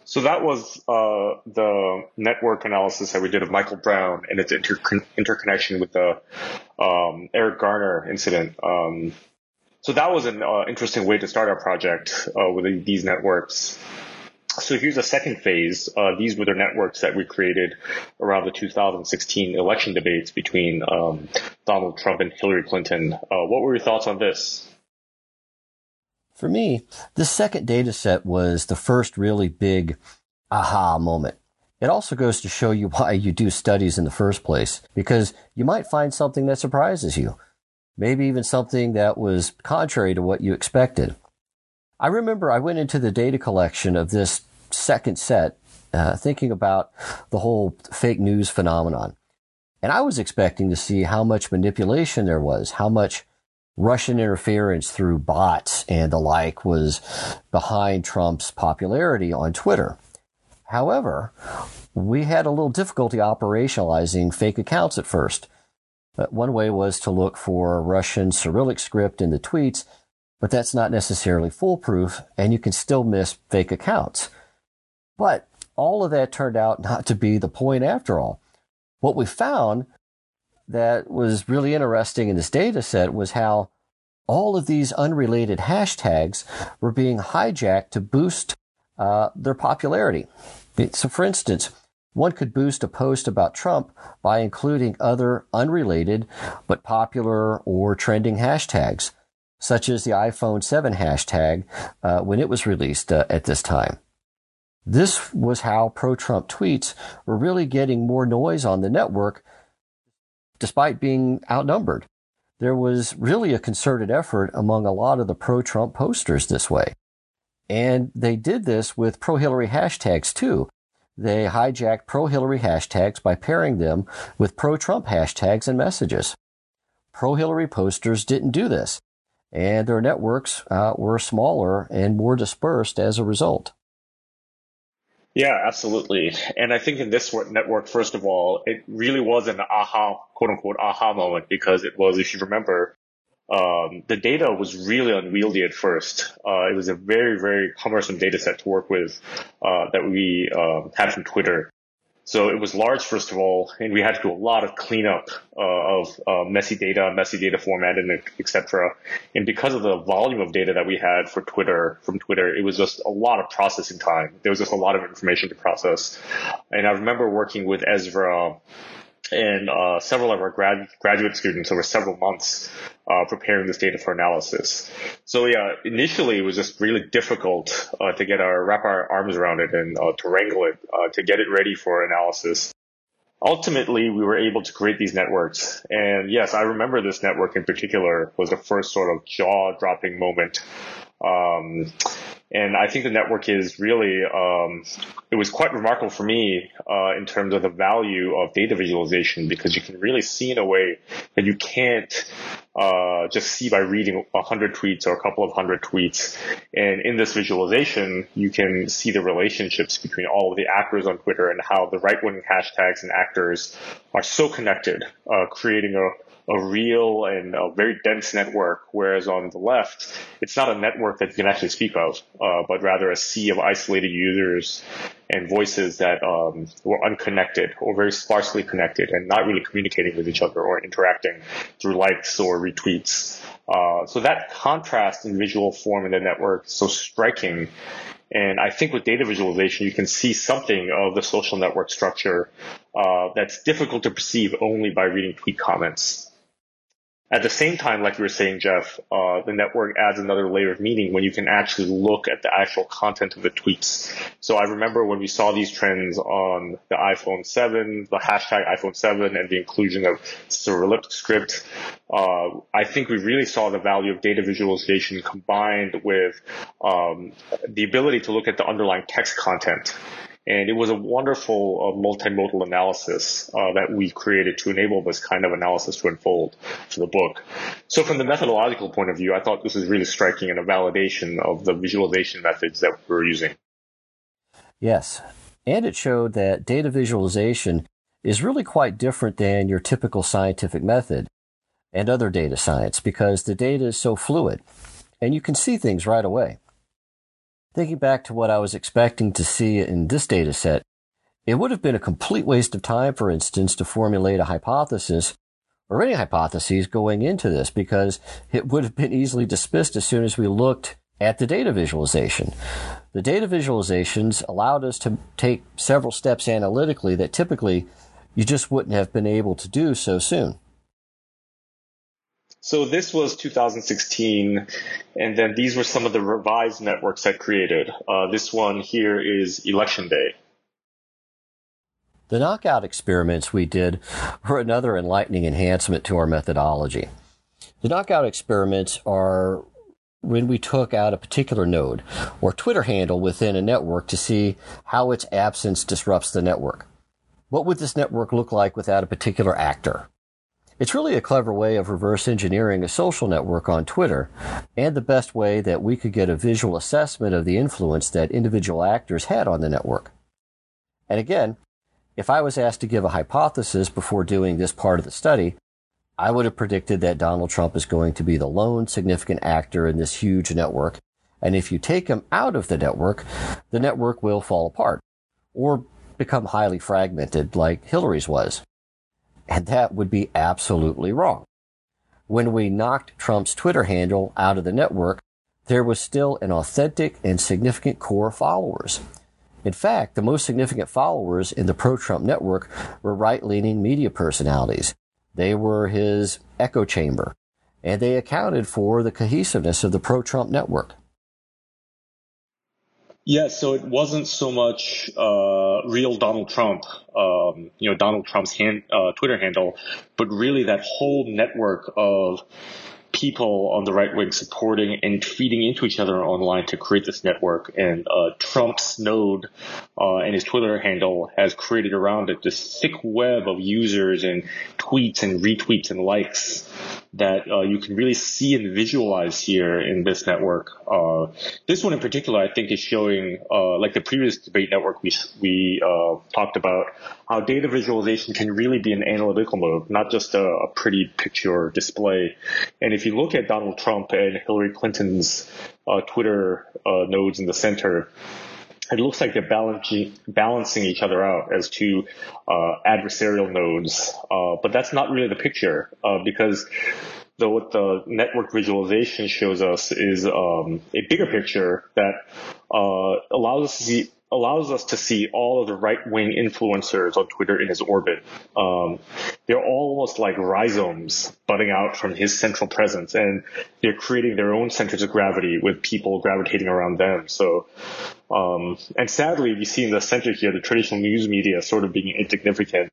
So that was the network analysis that we did of Michael Brown and its interconnection with the Eric Garner incident. So that was an interesting way to start our project with these networks. So here's a second phase. These were the networks that we created around the 2016 election debates between Donald Trump and Hillary Clinton. What were your thoughts on this? For me, this second data set was the first really big aha moment. It also goes to show you why you do studies in the first place, because you might find something that surprises you, maybe even something that was contrary to what you expected. I remember I went into the data collection of this second set thinking about the whole fake news phenomenon. And I was expecting to see how much manipulation there was, how much Russian interference through bots and the like was behind Trump's popularity on Twitter. However, we had a little difficulty operationalizing fake accounts at first. One way was to look for Russian Cyrillic script in the tweets, but that's not necessarily foolproof, and you can still miss fake accounts. But all of that turned out not to be the point after all. What we found that was really interesting in this data set was how all of these unrelated hashtags were being hijacked to boost their popularity. So, for instance, one could boost a post about Trump by including other unrelated but popular or trending hashtags, such as the iPhone 7 hashtag when it was released at this time. This was how pro-Trump tweets were really getting more noise on the network despite being outnumbered. There was really a concerted effort among a lot of the pro-Trump posters this way. And they did this with pro-Hillary hashtags too. They hijacked pro-Hillary hashtags by pairing them with pro-Trump hashtags and messages. Pro-Hillary posters didn't do this, and their networks were smaller and more dispersed as a result. Yeah, absolutely. And I think in this network, first of all, it really was an aha, quote unquote, aha moment, because it was, if you remember, the data was really unwieldy at first. It was a very, very cumbersome data set to work with that we had from Twitter. So it was large, first of all, and we had to do a lot of cleanup of messy data format, and et cetera. And because of the volume of data that we had from Twitter, it was just a lot of processing time. There was just a lot of information to process. And I remember working with Ezra and several of our graduate students over several months preparing this data for analysis. So yeah, initially it was just really difficult to wrap our arms around it and to wrangle it, to get it ready for analysis. Ultimately, we were able to create these networks. And yes, I remember this network in particular was the first sort of jaw-dropping moment. And I think the network is really, it was quite remarkable for me in terms of the value of data visualization, because you can really see in a way that you can't just see by reading 100 tweets or a couple of hundred tweets. And in this visualization, you can see the relationships between all of the actors on Twitter and how the right-wing hashtags and actors are so connected, creating a real and a very dense network, whereas on the left, it's not a network that you can actually speak of, but rather a sea of isolated users and voices that were unconnected or very sparsely connected and not really communicating with each other or interacting through likes or retweets. So that contrast in visual form in the network is so striking. And I think with data visualization, you can see something of the social network structure that's difficult to perceive only by reading tweet comments. At the same time, like you were saying, Jeff, the network adds another layer of meaning when you can actually look at the actual content of the tweets. So I remember when we saw these trends on the iPhone 7, the hashtag iPhone 7, and the inclusion of Cyrillic script, I think we really saw the value of data visualization combined with the ability to look at the underlying text content. And it was a wonderful multimodal analysis that we created to enable this kind of analysis to unfold for the book. So from the methodological point of view, I thought this was really striking and a validation of the visualization methods that we were using. Yes, and it showed that data visualization is really quite different than your typical scientific method and other data science, because the data is so fluid and you can see things right away. Thinking back to what I was expecting to see in this data set, it would have been a complete waste of time, for instance, to formulate a hypothesis or any hypotheses going into this, because it would have been easily dismissed as soon as we looked at the data visualization. The data visualizations allowed us to take several steps analytically that typically you just wouldn't have been able to do so soon. So this was 2016, and then these were some of the revised networks I created. This one here is Election Day. The knockout experiments we did were another enlightening enhancement to our methodology. The knockout experiments are when we took out a particular node or Twitter handle within a network to see how its absence disrupts the network. What would this network look like without a particular actor? It's really a clever way of reverse engineering a social network on Twitter, and the best way that we could get a visual assessment of the influence that individual actors had on the network. And again, if I was asked to give a hypothesis before doing this part of the study, I would have predicted that Donald Trump is going to be the lone significant actor in this huge network, and if you take him out of the network will fall apart, or become highly fragmented like Hillary's was. And that would be absolutely wrong. When we knocked Trump's Twitter handle out of the network, there was still an authentic and significant core of followers. In fact, the most significant followers in the pro-Trump network were right-leaning media personalities. They were his echo chamber, and they accounted for the cohesiveness of the pro-Trump network. Yeah, so it wasn't so much real Donald Trump, Donald Trump's Twitter handle, but really that whole network of people on the right wing supporting and feeding into each other online to create this network. And Trump's node and his Twitter handle has created around it this thick web of users and tweets and retweets and likes that you can really see and visualize here in this network. This one in particular, I think, is showing, like the previous debate network we talked about, how data visualization can really be an analytical mode, not just a pretty picture display. And if you look at Donald Trump and Hillary Clinton's Twitter nodes in the center, it looks like they're balancing each other out as two adversarial nodes. But that's not really the picture, because what the network visualization shows us is a bigger picture that allows us to see all of the right-wing influencers on Twitter in his orbit. They're almost like rhizomes budding out from his central presence, and they're creating their own centers of gravity with people gravitating around them. So, and sadly, we see in the center here the traditional news media sort of being insignificant.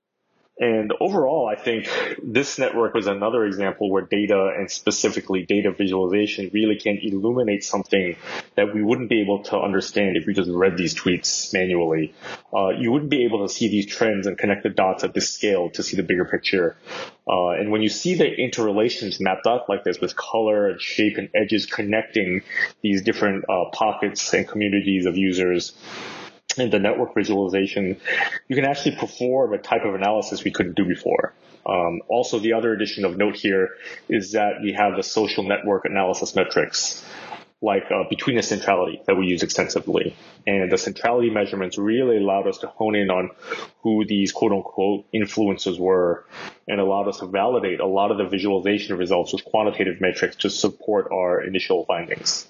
And overall, I think this network was another example where data, and specifically data visualization, really can illuminate something that we wouldn't be able to understand if we just read these tweets manually. You wouldn't be able to see these trends and connect the dots at this scale to see the bigger picture. And when you see the interrelations mapped out like this with color and shape and edges connecting these different pockets and communities of users, in the network visualization, you can actually perform a type of analysis we couldn't do before. Also, the other addition of note here is that we have the social network analysis metrics, like betweenness centrality, that we use extensively. And the centrality measurements really allowed us to hone in on who these quote-unquote influencers were, and allowed us to validate a lot of the visualization results with quantitative metrics to support our initial findings.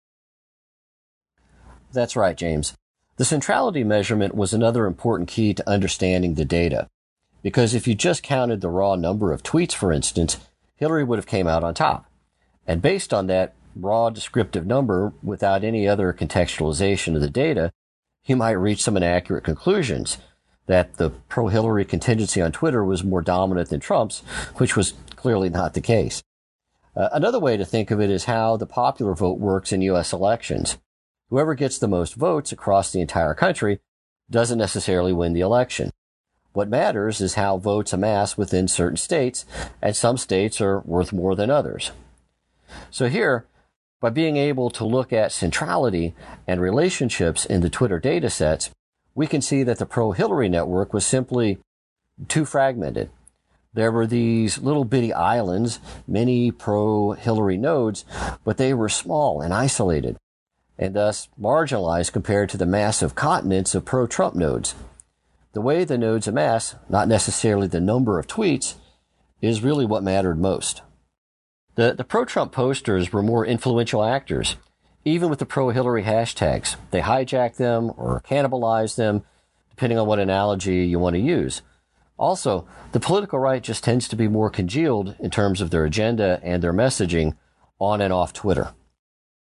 That's right, James. The centrality measurement was another important key to understanding the data, because if you just counted the raw number of tweets, for instance, Hillary would have came out on top. And based on that raw descriptive number, without any other contextualization of the data, you might reach some inaccurate conclusions that the pro-Hillary contingency on Twitter was more dominant than Trump's, which was clearly not the case. Another way to think of it is how the popular vote works in U.S. elections. Whoever gets the most votes across the entire country doesn't necessarily win the election. What matters is how votes amass within certain states, and some states are worth more than others. So here, by being able to look at centrality and relationships in the Twitter data sets, we can see that the pro-Hillary network was simply too fragmented. There were these little bitty islands, many pro-Hillary nodes, but they were small and isolated. and thus marginalized compared to the massive continents of pro-Trump nodes. The way the nodes amass, not necessarily the number of tweets, is really what mattered most. The pro-Trump posters were more influential actors. Even with the pro-Hillary hashtags, they hijacked them or cannibalized them, depending on what analogy you want to use. Also, the political right just tends to be more congealed in terms of their agenda and their messaging on and off Twitter.